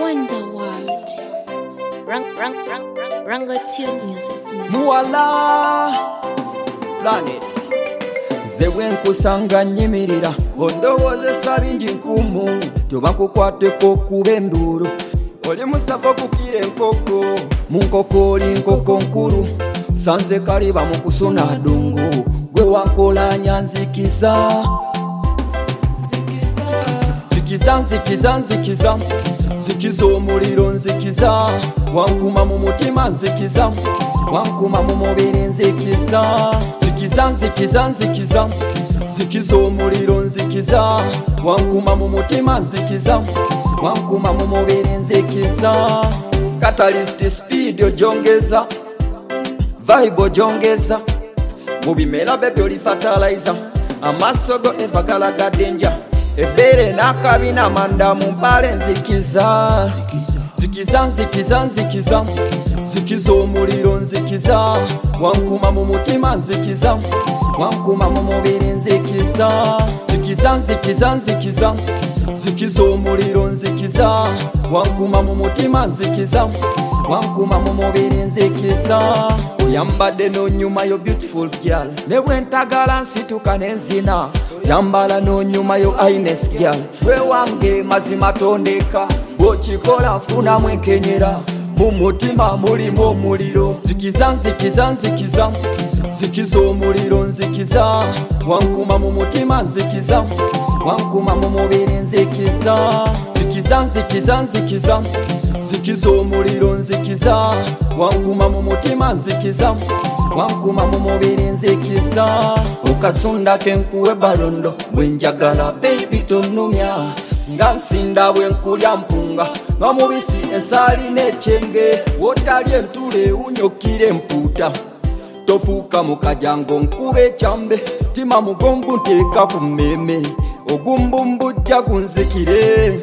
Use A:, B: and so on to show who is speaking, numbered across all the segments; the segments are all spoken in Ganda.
A: Wonder World. Rango Tunes Music.
B: Muwala Planet zewe nkusanga nyimirira ondowoozesa bingi nkumu toba nkukwateko kuba enduulu oli musako kukira enkoko mu nkoko oli nkoko nkulu sanze kaliba mu kusuna ddungu gwe wankolanya nzikiza nzikiza omuliro nzikiza wankuma mu mutima nzikiza wankuma mu mubiri nzikiza nzikiza omuliro nzikiza wankuma mu mutima nzikiza wankuma mu mubiri nzikiza catalyst speed ojongeza vibe ojongeza mu bimera bebyo oli fertilizer amasogo evagala danger ebere nakabina manda mu mpale nzikiza nzikiza omuliro nzikiza wankuma mu mutima nzikiza wankuma mu mubiri nzikiza nzikiza omuliro nzikiza wankuma mu mutima nzikiza wankuma mu mubiri nzikiza oyambadde n'onyuma yo beautiful girl ne bwentagala nsituka n'enzina yambala n'onyuma yo ines girl gwe wange mazima tondeka bw'okikola nfunamu enkenyera mu mutima mulimu omuliro nzikiza omuliro nzikiza wankuma mu mutima nzikiza wankuma mu mubiri nzikiza nzikiza omuliro nzikiza wankuma mu mutima nzikiza wankuma mu mubiri nzikiza okasunda kenkuwe balondo bwenjagala baby tonumya nga nsinda bwenkulya mpunga nga mubisi ensaali n'ekyenge wotali entule unyokire empuuta tofuuka mu kajango nkuba ekyambe tima mugongo nteeka ku mmeme ogumbumbujja gunzikire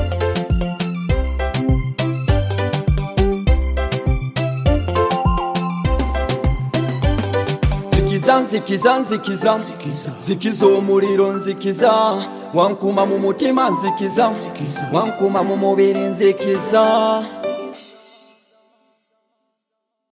B: nzikiza omuliro nzikiza wankuma mu mutima nzikiza wankuma mu mubiri nzikiza